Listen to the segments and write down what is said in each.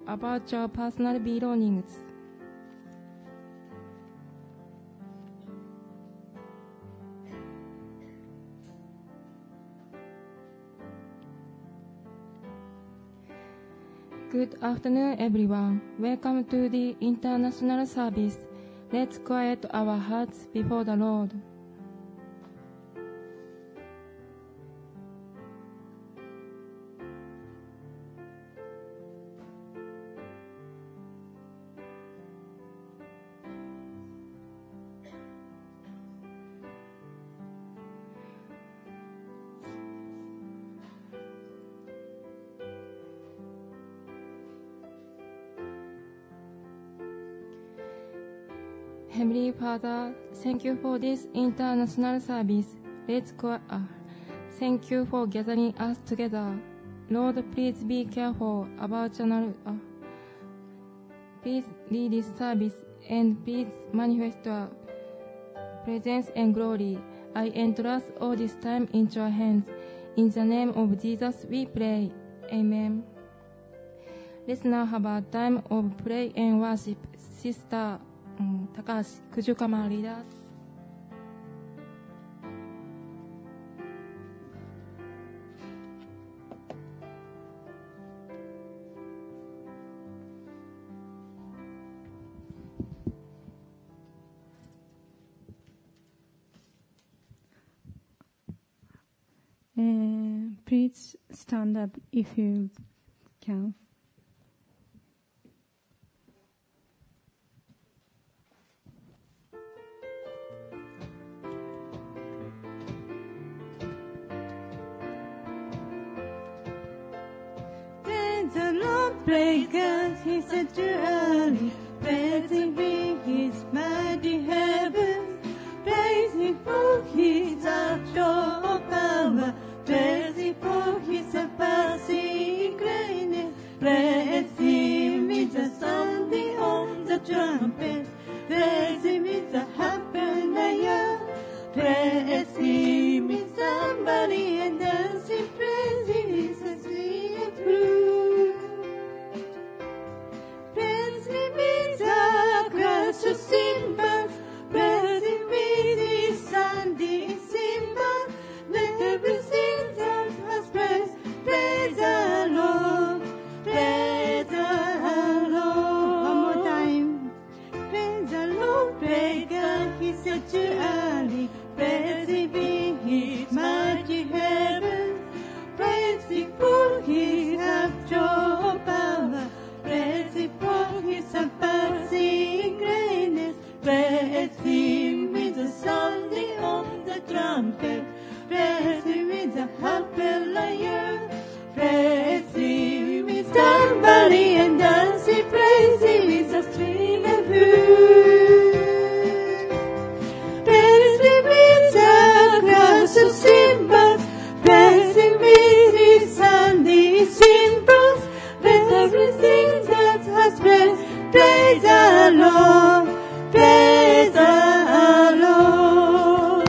about your personal belongings. Good afternoon, everyone. Welcome to the international service. Let's quiet our hearts before the Lord. Heavenly Father, thank you for this international service. Thank you for gathering us together. Lord, please be careful about channel. Please lead this service and please manifest your presence and glory. I entrust all this time into your hands. In the name of Jesus we pray. Amen. Let's now have a time of prayer and worship. Sister Takahashi, could you come and lead us? Please stand up if you can. The Lord praise God, He said too early. Praising be His mighty heavens. Praise Him for His actual power. Praise Him for His surpassing greatness. Praise Him with the sounding on the trumpet. Praise Him with the harp and lyre. Praise Him with somebody and dancing. Praise Him with the sweet fruit. Precious cymbals, praising with His sounding cymbals. Let everything that has praise, praise the Lord, praise the Lord. One more time. Praise the Lord, praise God, He said too early. Praising be His mighty heavens. Praising for His actual power. Praising for His surpassing greatness. Praise Him with the sounding on the trumpet. Praise Him with the harp and lyre. Praise Him with somebody and dancing. Praise Him with the string and flute. Praise Him with the crowds of cymbals. Praise Him with His sounding cymbals. Let everything that has praise, praise the Lord, praise the Lord.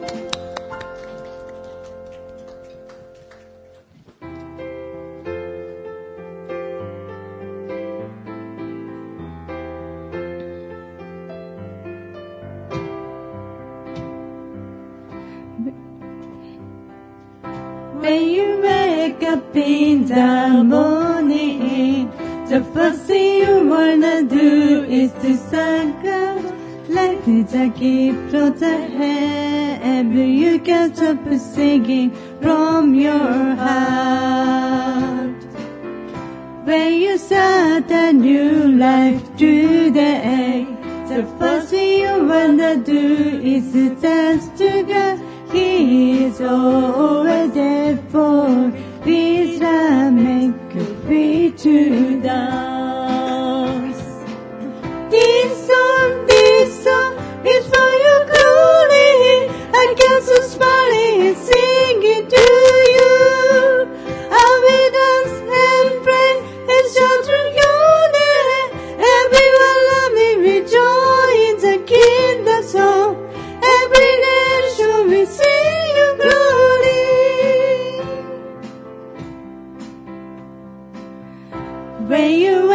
When you wake up in the morning, the first thing you wanna do is to thank God. Life is a gift from the heaven. You can't stop singing from your heart. When you start a new life today, the first thing you wanna do is to dance to God. He is always there for. Please make you free to dance. This song is for your glory. I can't so smile and sing it to you. I will dance and pray and shout through your name. Everyone love me, rejoice in the kingdom song. Every nation will sing your glory. When you wake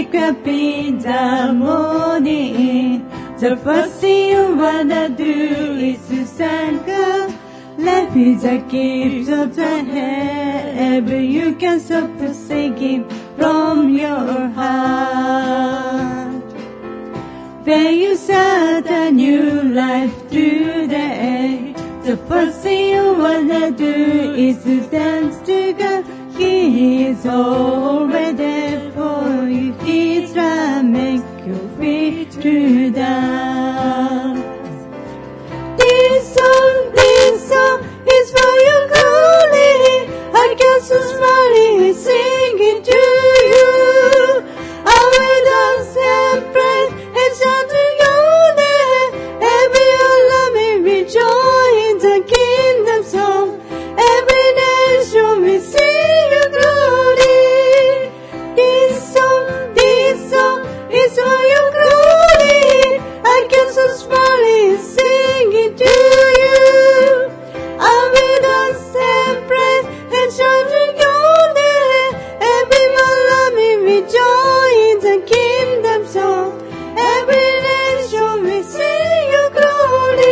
wake up in the morning, the first thing you wanna do is to thank God. Life is a gift of the heaven. You can stop singing from your heart. When you start a new life today, the first thing you wanna do is to dance to God. He is already for you. He's trying to make you free to dance. This song is for your glory. I can so smile singing to you. I will dance and praise and shout to your name. Every love me rejoice in the kingdom song. Every nation will sing your glory. This song is for your glory. I can so smile singing to you. I will dance and praise and shout to your name. Everyone love me rejoice in the kingdom song. Every nation will sing your glory.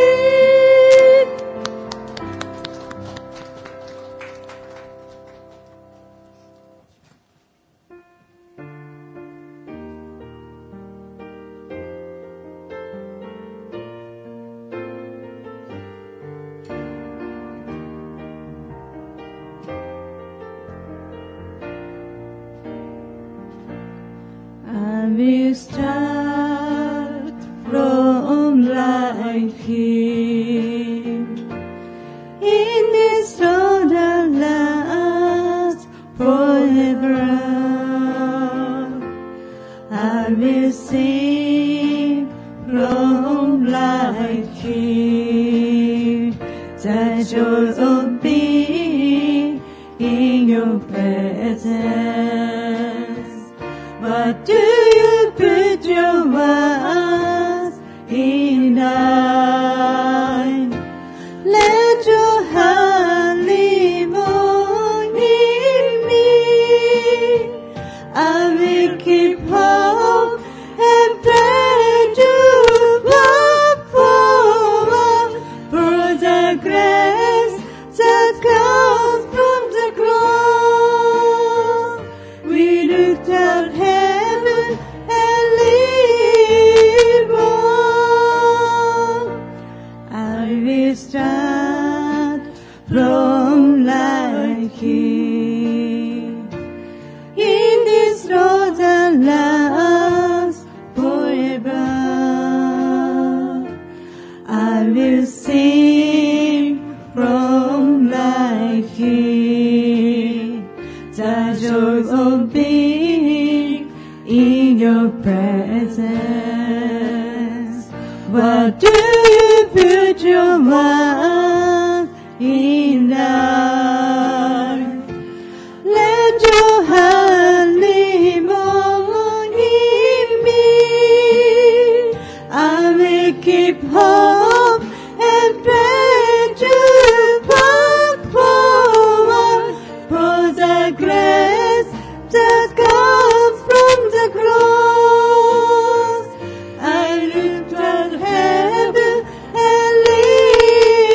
I will start from right here in this road that lasts forever. I will sing from right here the joy of being in your presence. But do you put your words in mine? Let your heart live on in me. I will keep hope and pray to walk forward for the grace that comes from the cross. We looked at heaven and live on. I will start from like here in this road that lasts forever. I will sing from like here the joy of being in your presence. What do you put your mind in life? Let your heart live on in me. I will keep hope and pray to walk forward for the grace that comes from the cross. I look toward heaven and live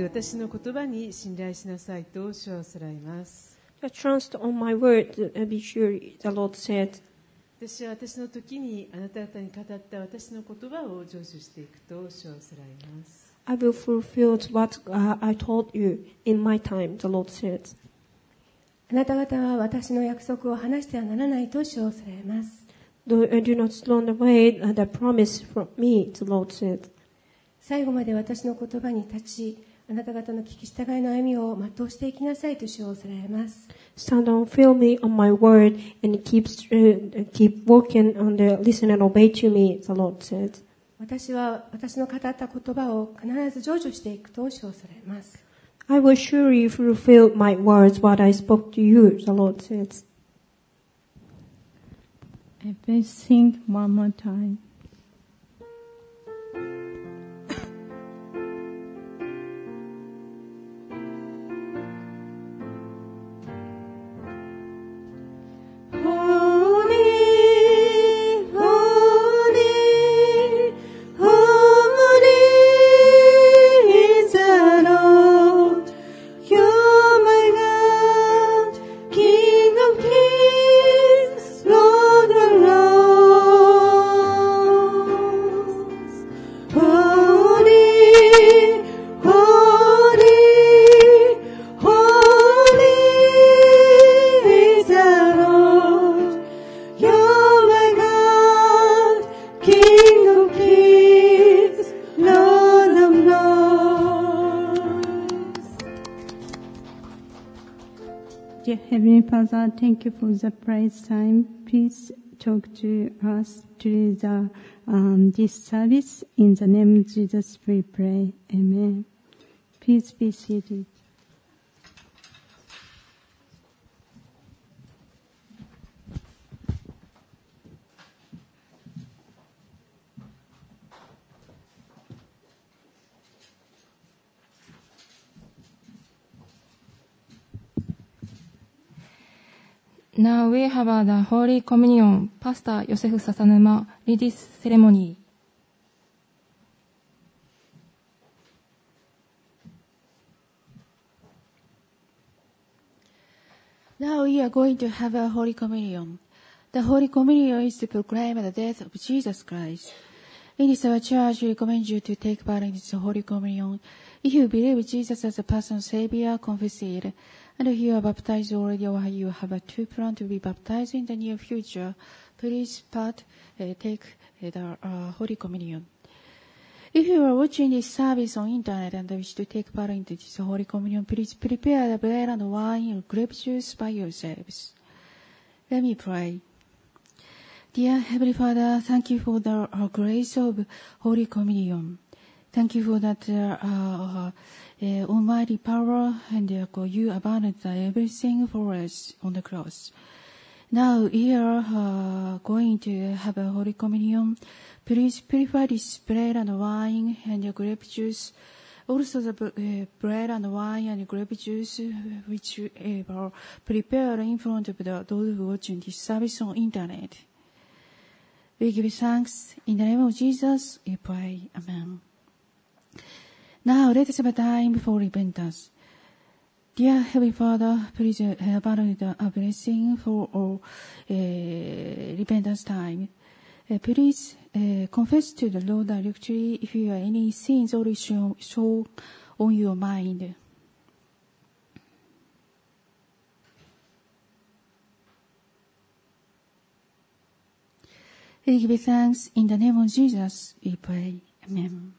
私の言葉に信頼しなさいと主はおさらいます。 Trust on my word, be sure, the Lord said. 私は私の時にあなた方に語った私の言葉を成就していくと主はおさらいます。 I will fulfill what I told you in my time, the Lord said. あなた方は私の約束を離してはならないと主はおさらいます。 Do not turn away the promise from me, the Lord said. 最後まで私の言葉に立ち、あなた方の聞き従いの歩みを全うしていきなさいと主はおさらいます。 Stand on firmly on my word and keep working on the listen and obey to me, the Lord said. 私は私の語った言葉を必ず成就していくと主はおさらいます。 I will surely fulfill my words, what I spoke to you, the Lord said. Please sing one more time. Dear Heavenly Father, thank you for the praise time. Please talk to us through this service. In the name of Jesus we pray. Amen. Please be seated. Now we have the Holy Communion, Pastor Yosef Sasanuma, Ladies Ceremony. Now we are going to have a Holy Communion. The Holy Communion is to proclaim the death of Jesus Christ. In this our church, we recommend you to take part in this Holy Communion. If you believe Jesus as a personal Savior, confess it. And if you are baptized already or you have a true plan to be baptized in the near future, please take the Holy Communion. If you are watching this service on internet and wish to take part in this Holy Communion, please prepare the bread and wine and grape juice by yourselves. Let me pray. Dear Heavenly Father, thank you for the grace of Holy Communion. Thank you for that almighty power, and you abandoned everything for us on the cross. Now we are going to have a Holy Communion. Please purify this bread and wine and grape juice. Also the bread and wine and grape juice which were prepared in front of those watching this service on internet. We give thanks. In the name of Jesus, we pray. Amen. Now let us have a time for repentance. Dear Heavenly Father, please abandon a blessing for all repentance time. Please confess to the Lord directly if you have any sins or show on your mind. We give thanks. In the name of Jesus, we pray. Amen.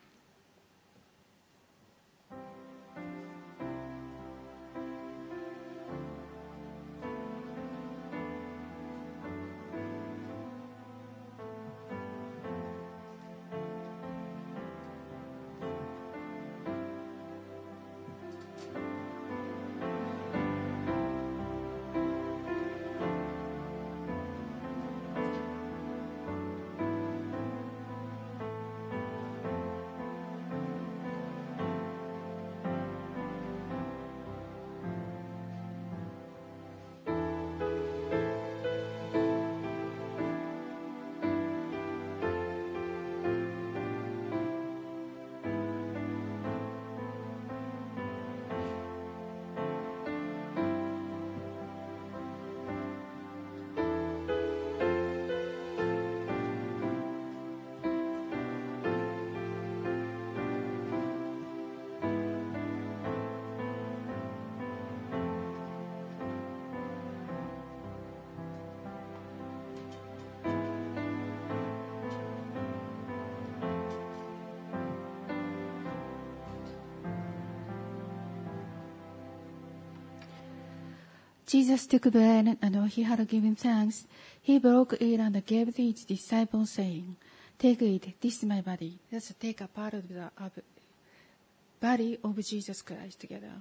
Jesus took bread, and he had given thanks. He broke it and gave it to his disciples, saying, "Take it, this is my body." Let's take a part of the body of Jesus Christ together.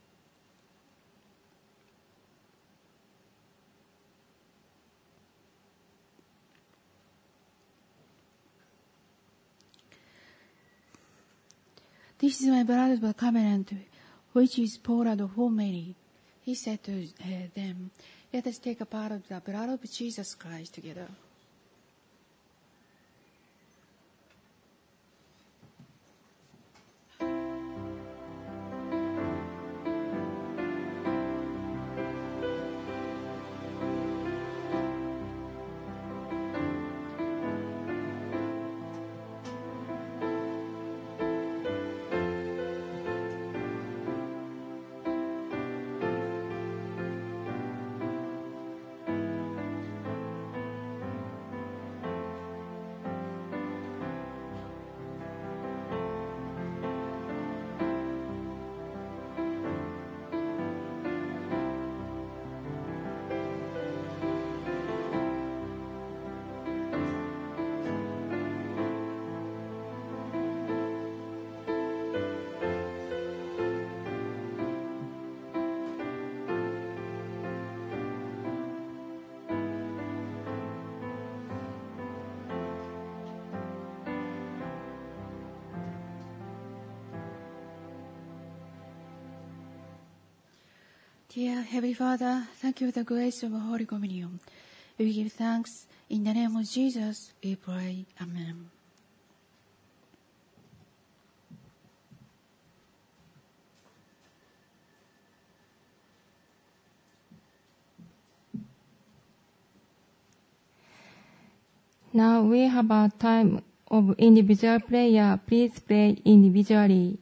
This is my blood of the covenant, which is poured out for many. He said to them, "Let us take a part of the blood of Jesus Christ together." Dear Heavenly Father, thank you for the grace of Holy Communion. We give thanks. In the name of Jesus, we pray. Amen. Now we have a time of individual prayer. Please pray individually.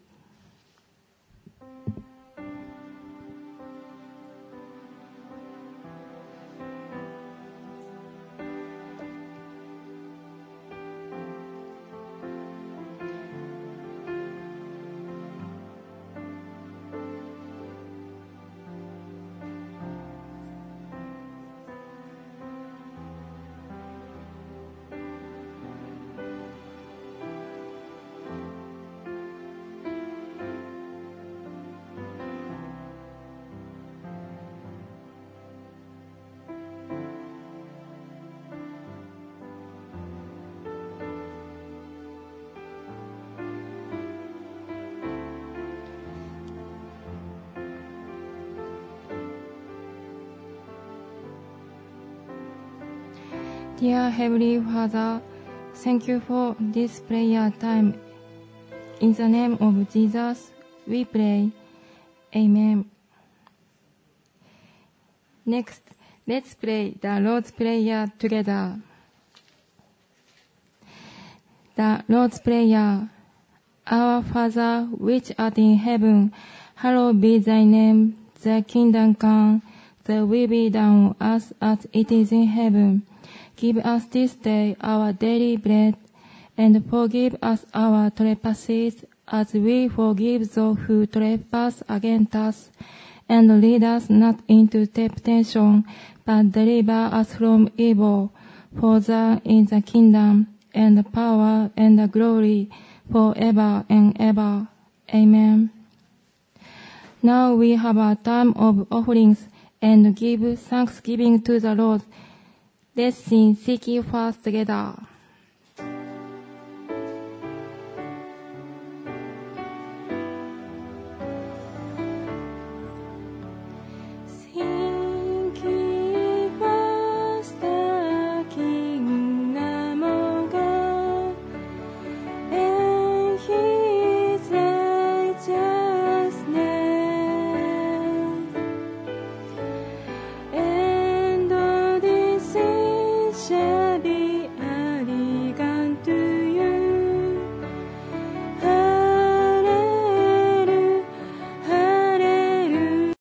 Dear Heavenly Father, thank you for this prayer time. In the name of Jesus, we pray. Amen. Next, let's pray the Lord's Prayer together. The Lord's Prayer. Our Father, which art in heaven, hallowed be thy name. Thy kingdom come, thy will be done on earth as it is in heaven. Give us this day our daily bread, and forgive us our trespasses, as we forgive those who trespass against us. And lead us not into temptation, but deliver us from evil. For thine is the kingdom, and the power, and the glory, forever and ever. Amen. Now we have a time of offerings, and give thanksgiving to the Lord. Let's sing Seek Ye First together.